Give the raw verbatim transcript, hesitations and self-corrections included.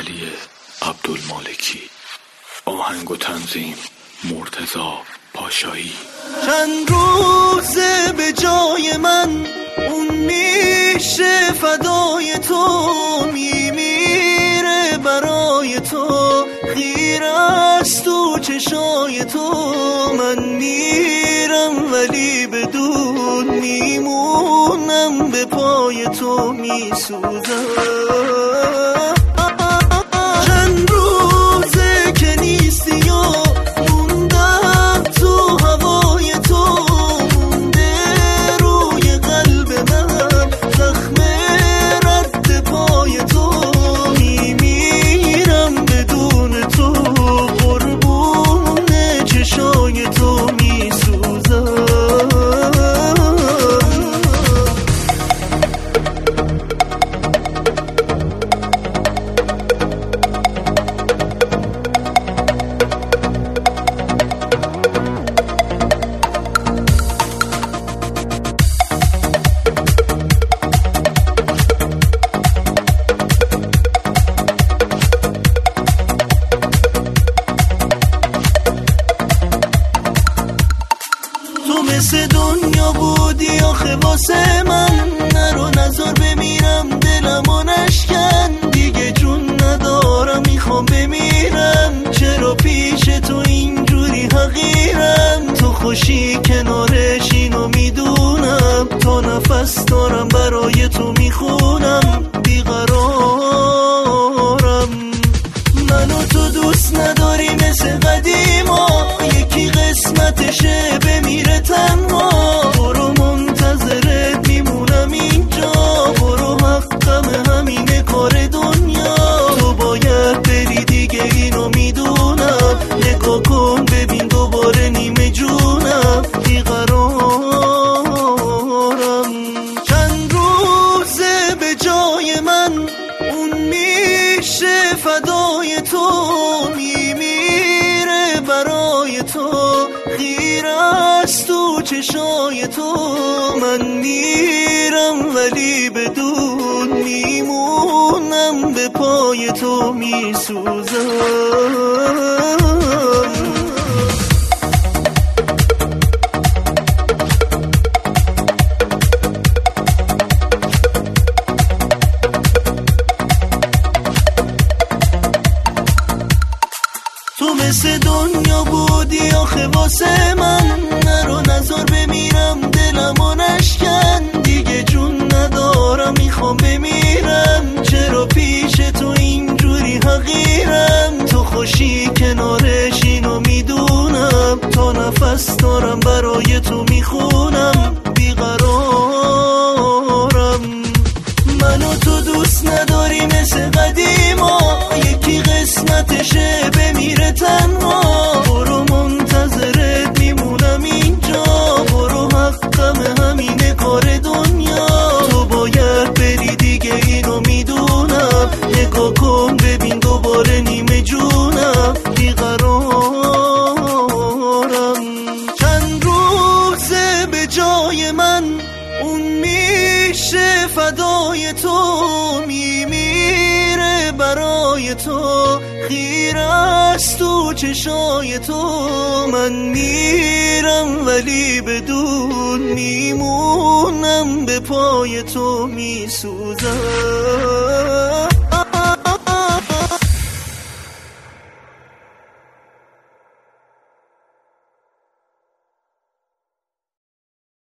علی عبدالمالکی. آهنگ و تنظیم مرتضی پاشایی. چند روزه به جای من اون میشه فدای تو، میمیره برای تو، خیره است تو چشای تو. من میرم ولی بدون میمونم، به پای تو میسوزم. چند روزه که نیستی و موندم تو هوای تو، مونده روی قلب من زخم رد پای تو. میمیرم بدون تو، قربون چشای تو میسوزم. مثل دنیا بودی آخه واسه من، نرو نظر بمیرم دلمو نشکن. دیگه جون ندارم میخوام بمیرم، چرا پیش تو اینجوری حقیرم. تو خوشی کنارش اینو میدونم، تا نفس دارم برای تو میخونم. بیقرارم منو تو دوست نداری مثل قدیما، یکی قسمتشه بمیره تنها. برو منتظرت میمونم اینجا، برو حقم همینه کار دنیا. تو باید بری دیگه اینو میدونم، نگاه کن ببین دوباره نیمه جونم. بیقرارم چند روزه به جای من اون میشه فدای تو، میمیره برای تو، خیره است تو چشای تو. من میرم ولی بدون میمونم، به پای تو میسوزم. تو مثل دنیا بودی آخه واسه من، نرو نظر بمیرم دلمو نشکن. دیگه جون ندارم میخوام بمیرم، چرا پیش تو اینجوری حقیرم. تو خوشی کنارش اینو میدونم، تا نفس دارم برای تو میخونم. بیقرارم منو تو دوست نداری مثل قدیما، یکی قسمتشه بمیره تنها. برو منتظرت میمونم اینجا، برو حقم همینه کار دنیا. تو باید بری دیگه اینو میدونم، نگاه کن ببین دوباره نیمه جونم. بیقرارم چند روزه به جای من اون میشه فدای تو، میمیره برای تو، خیره است تو چشای تو. من میرم ولی بدون میمونم، به پای تو میسوزم.